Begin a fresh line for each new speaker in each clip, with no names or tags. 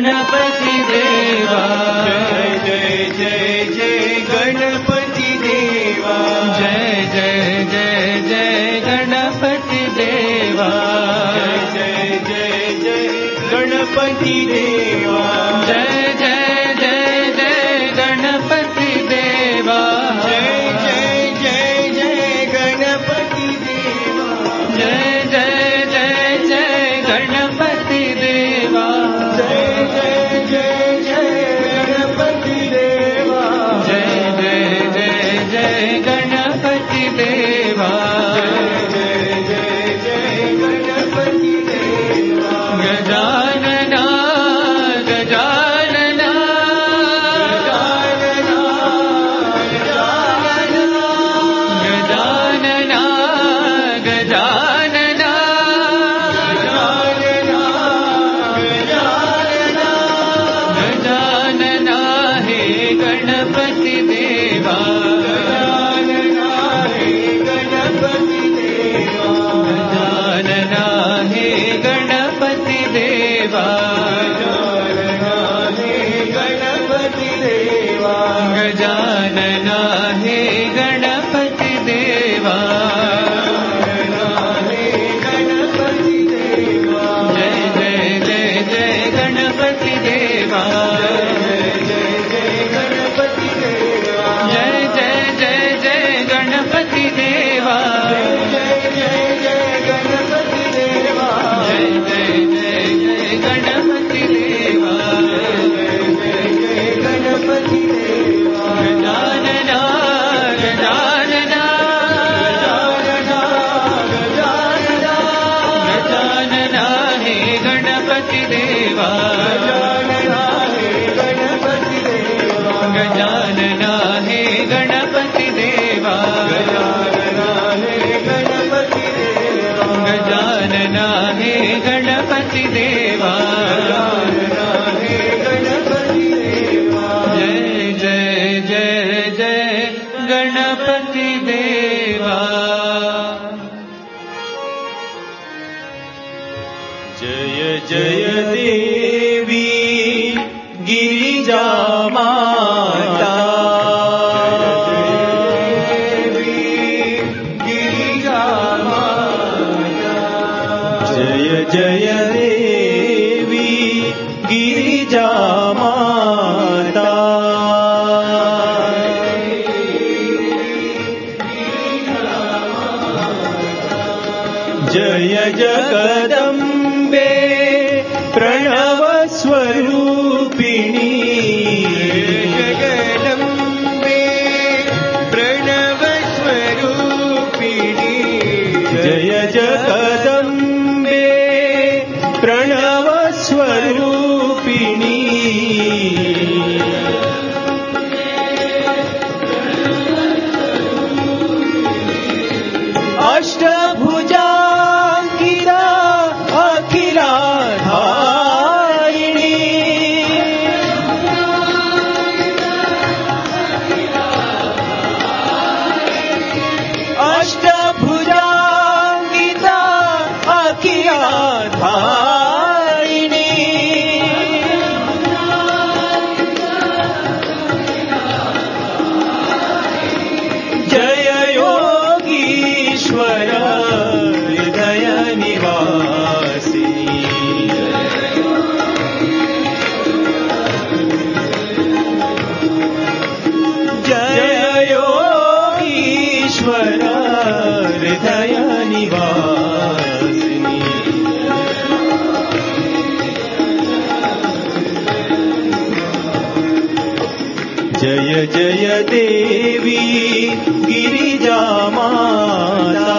गणपति देवा
जय जय जय जय गणपति देवा
जय जय जय जय गणपति देवा
जय जय जय गणपति देवा
जय जय जय जय गणपति देवा
जय जय जय जय गणपति देवा
जय जय जय जय गणपति देवा
जय जय जय जय गणपति देवा
जय जय जय जय गणपति देवा
जय जय जय गणपति देवा
गजानना गजानना गजानना गजानना गजानना हे गणपति देवा गजानना हे गणपति देवा गजानना हे गणपति देवा जय जय जय जय गणपति देवा जय जय जय जय गणपति देवा जय जय जय जय गणपति देवा गजानना गजानना गजानना हे गणपति देवा गजानना हे गणपति देवा गजानना हे गणपति देवा जय जय जय जय गणपति देवा
जय जय देवी गिरिजा माता जय जय देवी गिरिजा माता जय जगदम्बे प्रणव स्वरूपिणी जगदम्बे प्रणव स्वरूपिणी जय जगदम्बे प्रणव स्वरूपिणी अष्टभुजाङ्किता अखिलाधारिणी अष्टभुजाङ्किता अखिलाधारिणी जय योगीश्वर हृदय निवासिनी जय योगीश्वर हृदय निवासिनी जय जय देवी गिरिजा माता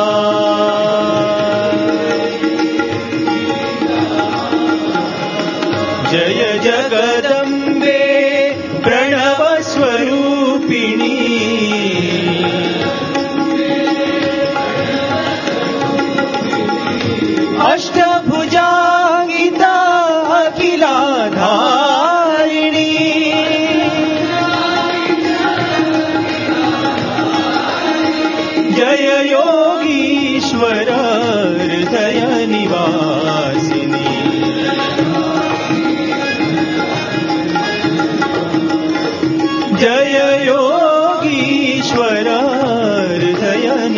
जय जगदम्बे प्रणव स्वरूपिणी अष्टभुजाङ्किता अखिलाधारिणी जय योगीश्वर हृदय निवासिनी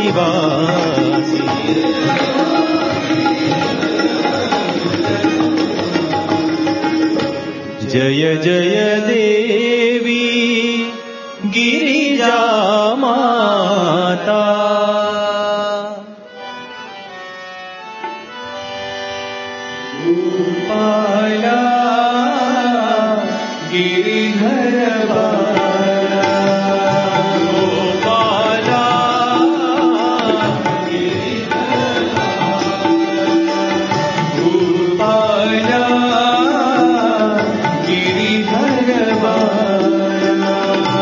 निवासी जय जय देवी गिरिजा माता गोपाला गिरिधर बाला गोपाला गिरिधर गोपाला गिरिधर बाला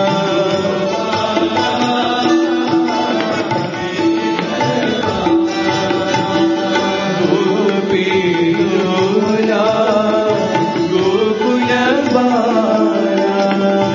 गोपी गोकुल बाला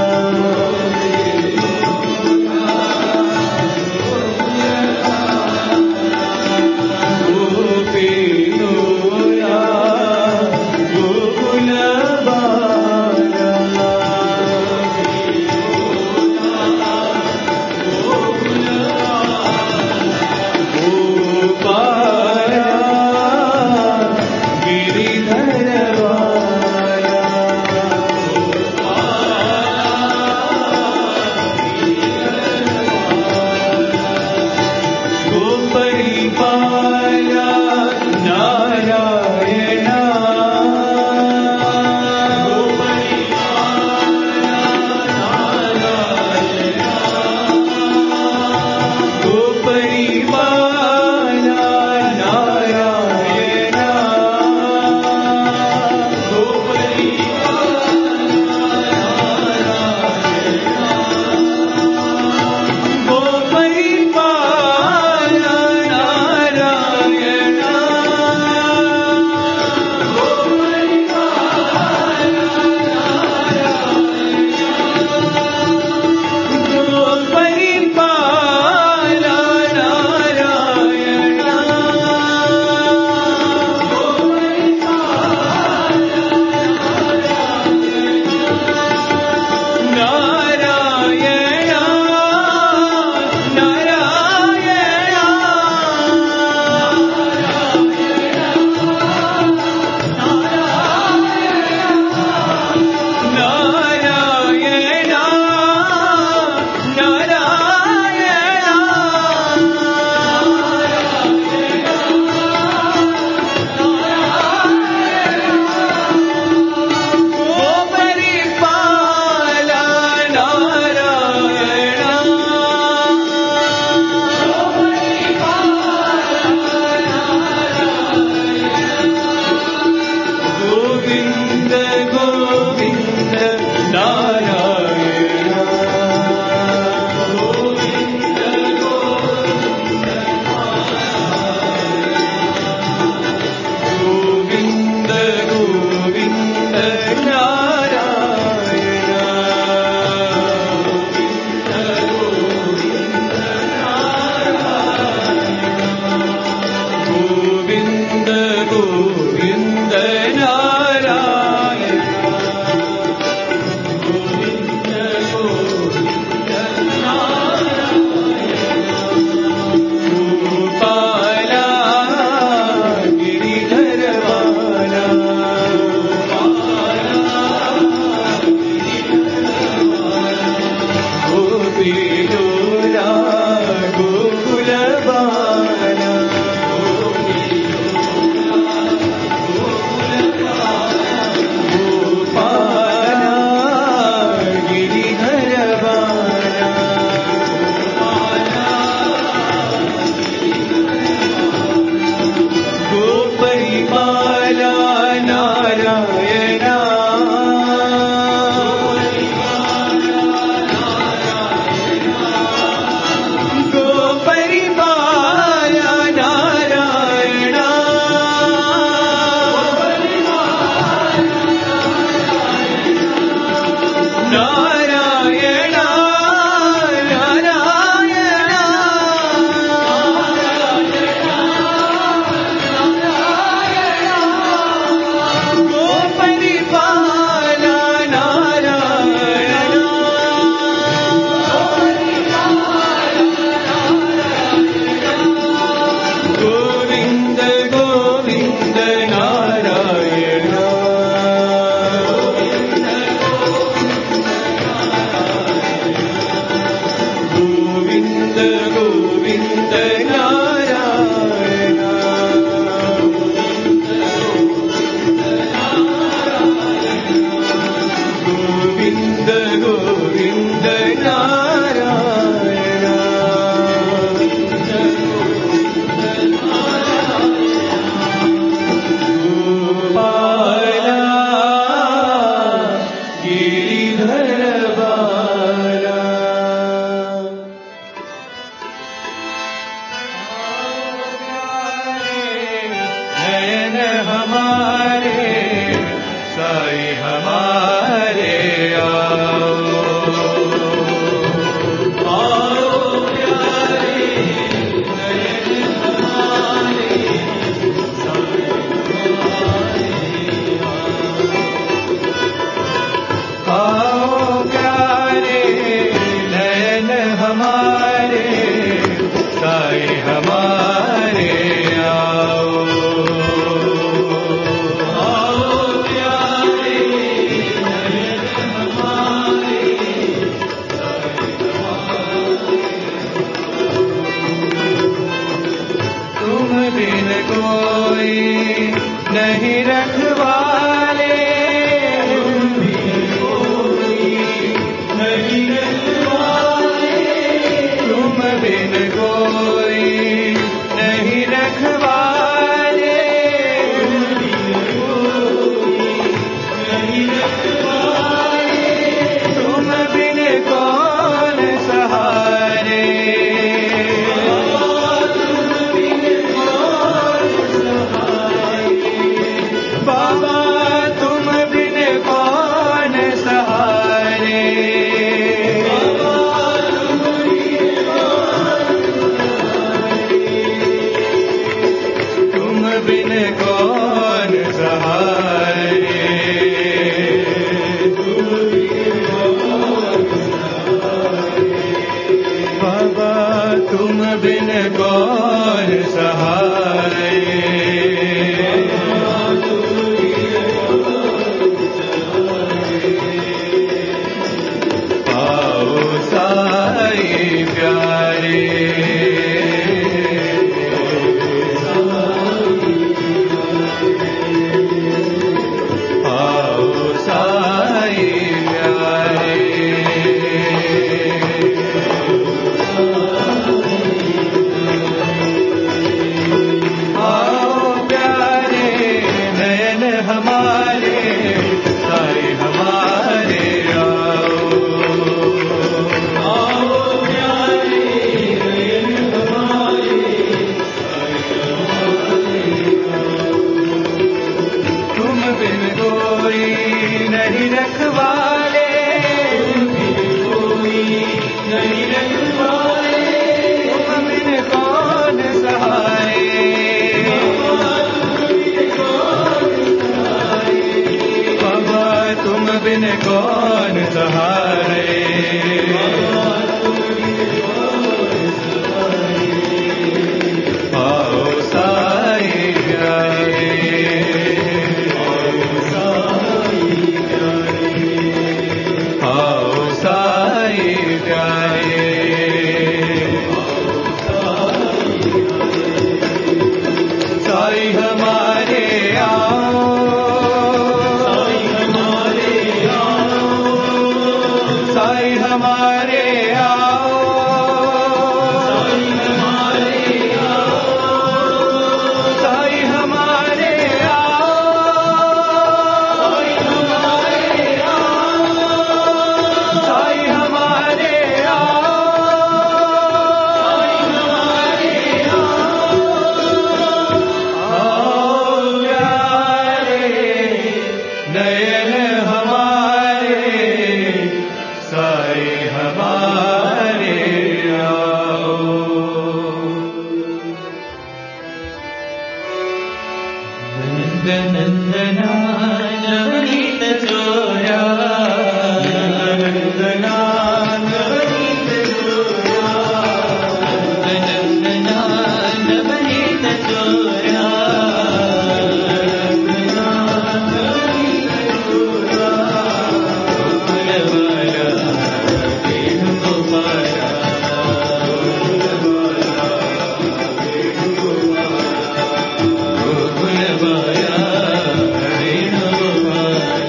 हमारे साईं हमारे आओ प्यारे नयन हमारे साईं हमारे आओ प्यारे नयन हमारे साईं हमारे आओ बिन कोई नहीं रखवाले नहीं रखवाले तुम बिन कोई नहीं रखवाले नहीं रखवाले तुम बिन कौन सहारे बाबा तुम बिन कौन सहारे तुम बिन कौन सहारे बाबा तुम बिन कौन सहारे साईं प्यारे आओ साईं प्यारे आओ प्यारे नयन हमारे साईं हमारे नहीं रखवाले नहीं रखवाले तुम बिन कौन सहारे बाबा तुम बिन कौन सहारे आओ साईं प्यारे आओ साईं प्यारे साईं हमारे आओ साईं हमारे आओ साईं हमारे आओ साईं हमारे आओ साईं हमारे नयन हमारे साईं हमारे आओ नंदना नवनीत चोरा नंदना नवनीत चोरा नंदना नवनीत चोरा गोकुल बाया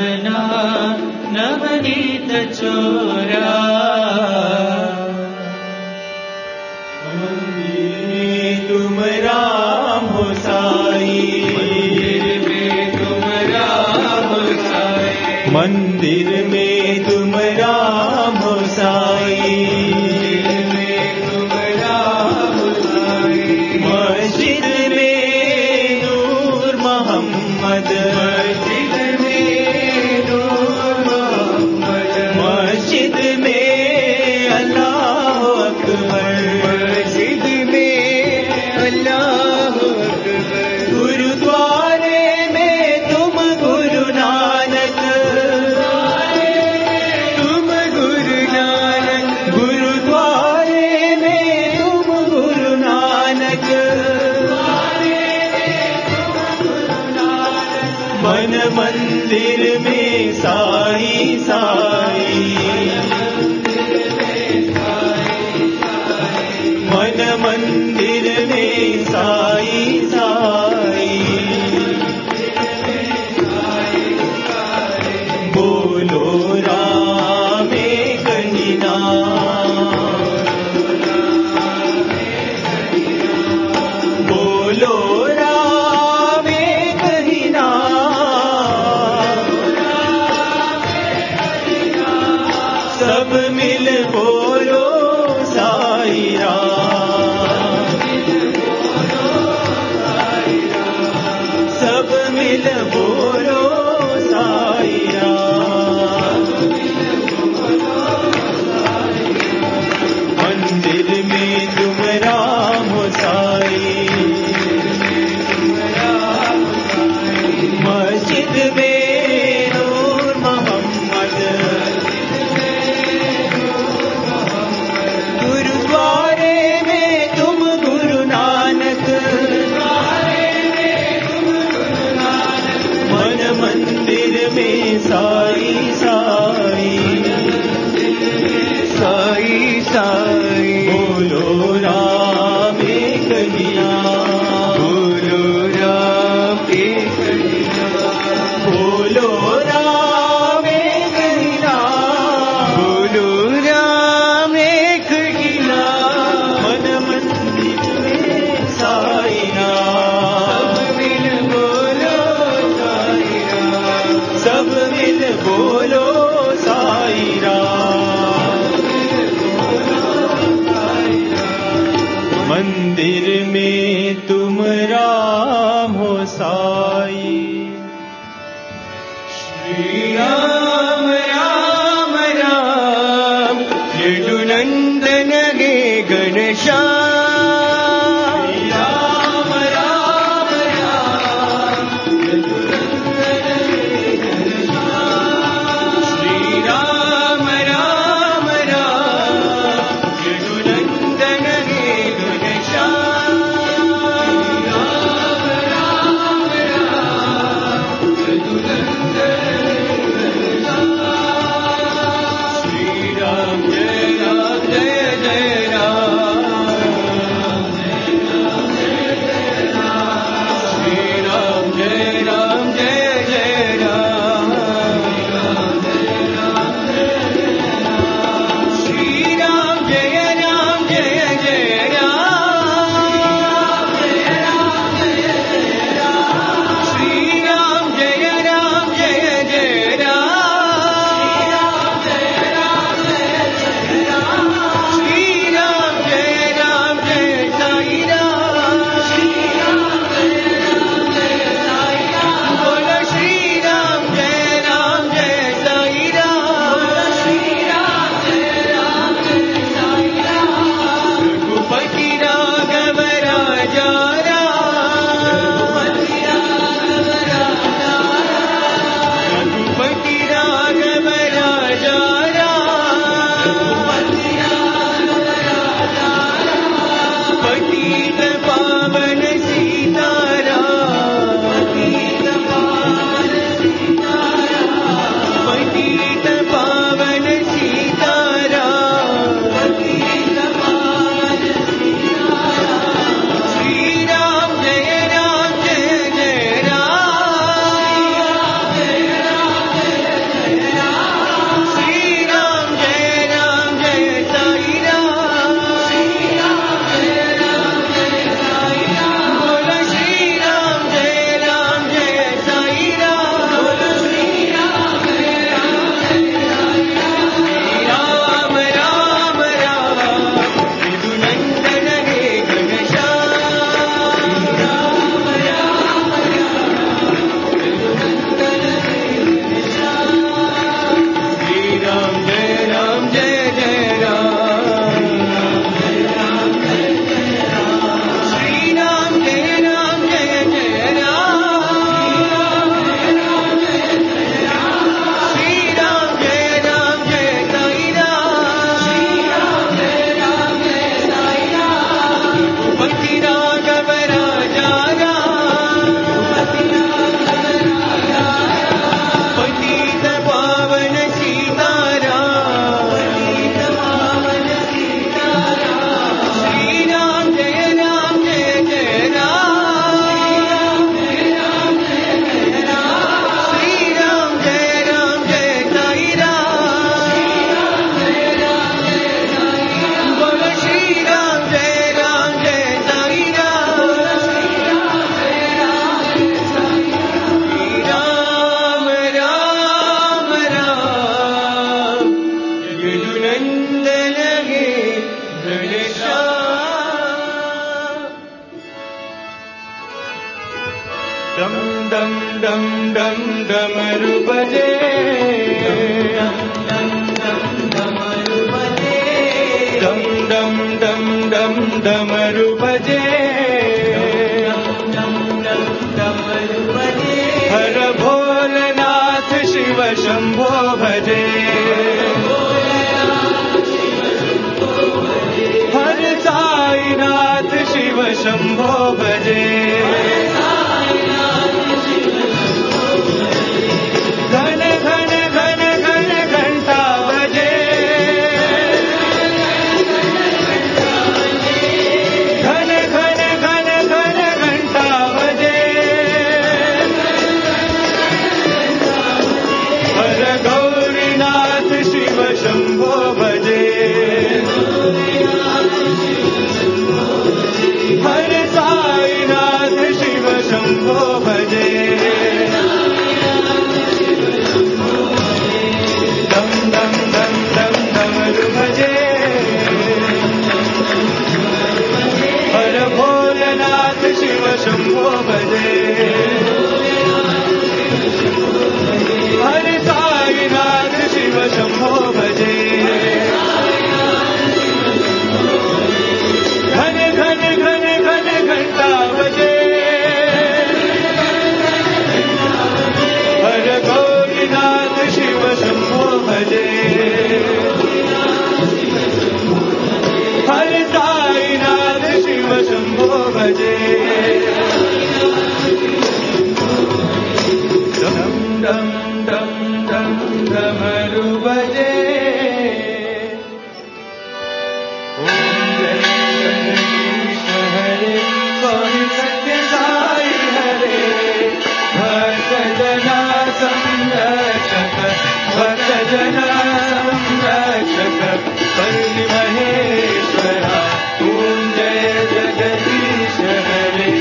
वदना नवनीत चोरा
तुम राम हो साई मंदिर में तुम राम हो साई मस्जिद में नूर मोहम्मद मस्जिद में अल्लाह अकबर गुरुद्वारे में तुम गुरु नानक गुरुद्वारे में तुम गुरु नानक मन मंदिर में साई साई मन मंदिर में साई साई बोलो राम कहीं ना बोलो राम कहीं ना सब मिल बोलो साई राम सब मिल बोलो साई राम मंदिर में तुम राम हो साई मस्जिद में नूर मोहम्मद गुरुद्वारे में तुम गुरु नानक मन मंदिर में साई साई साई साई बोलो राम कहिया बोलो राम कहिया बोलो राम कहिया बोलो राम कहिया मन मंदिर में साई राम सब मिल बोलो साई राम मंदिर में तुम राम हो साई श्री राम राम राम यदुनंदन गे घनश्याम राम राम राम श्री राम राम राम यदुनंदन गे घनश्याम राम राम राम यदुनंदन डम डम डमरू बजे डम डम डम डम डमरू बजे हर भोलेनाथ शिव शंभो भजे हर साईनाथ शिव शंभो भजे घन घन घन घन घंटा बजे घन घन घन घन घंटा बजे हर गौरीनाथ शिव शंभो भजे हर साईनाथ शिव शंभो भजे दम दम दम दम डमरू भजे हर भोलेनाथ शिव शंभो भजे हर साईनाथ शिव शंभो भजे घन घन घन घन घंटा बजे हर गौरीनाथ शिव शंभो भजे हर साईनाथ शिव शंभो भजे डम डम डम डम डमरू बजे स्वामी सत्य साई हरे भक्त जना संरक्षक भक्त जना संरक्षक परि महेश्वरा ओम जय जगदीश हरे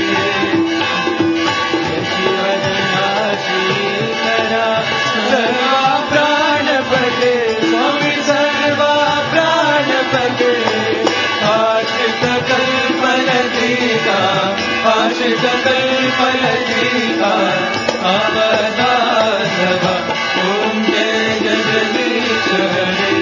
शिवनाशीकरा सर्वा प्राणपते स्वामी सर्वा प्राणपते आश्रित कल्पलतिका आश्रित कल्पलतिका अवदासव ओम जय जगदीश हरे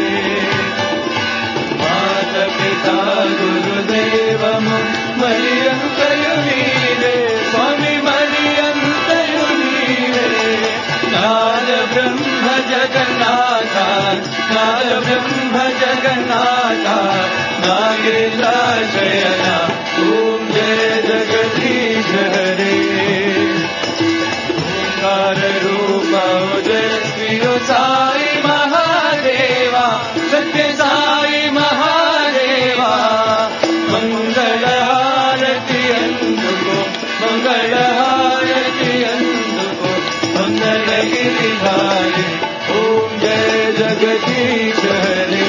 माता पिता गुरुदेव मरियंतयु नीरे स्वामी मरियंतयु नीरे नाद ब्रह्म जगन्नाथा नाद ब्रह्म जगन्नाथा नागेन्द्राशयना ओम जय जगदीश हरे ओंकार रूपा जय श्री साई महादेवा सत्य साई महादेवा मंगल हारति अंदुको मंगल हारति अंदुको मंगल गिरिधारी ओम जय जगदीश हरे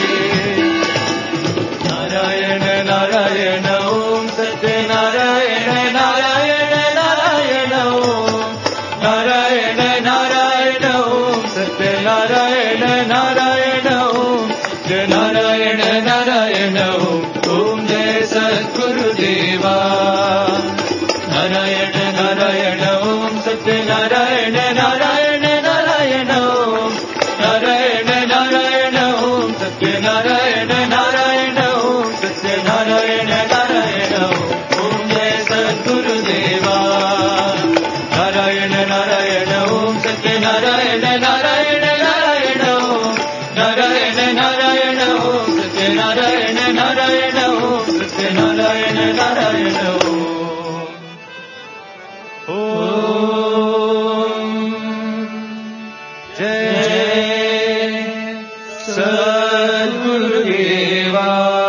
नारायण नारायण ओम सत्य नारायण नारायण नारायण ओम नारायण नारायण ओम सत्य नारायण नारायण ओम जय नारायण नारायण ओम जय सद्गुरुदेवा नारायण नारायण ओम सत्य नारायण नारायण नारायण ओम नारायण नारायण ओम सत्य नारायण नारायण ओम सत्य नारायण नारायण ओम जय सद्गुरुदेवा नारायण नारायण ओम सत्य नारायण नारायण नारायण ओम नारायण नारायण ओम सत्य नारायण नारायण ओम सत्य नारायण नारायण ओम जय सद्गुरुदेवा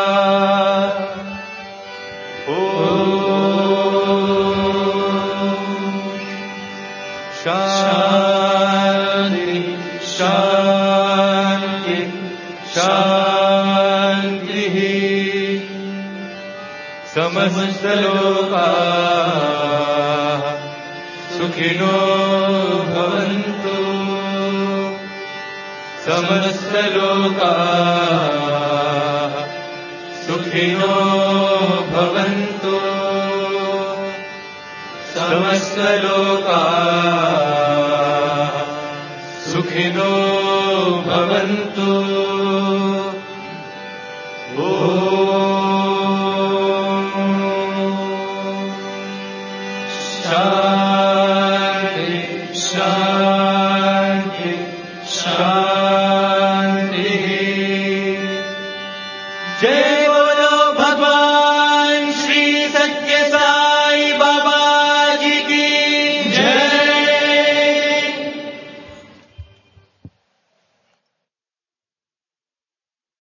शांति शांति शांति समस्त लोकाः सुखिनो भवन्तु समस्त लोकाः सुखिनो भवन्तु समस्त लोकाः सुखिनो भवन्तु। ॐ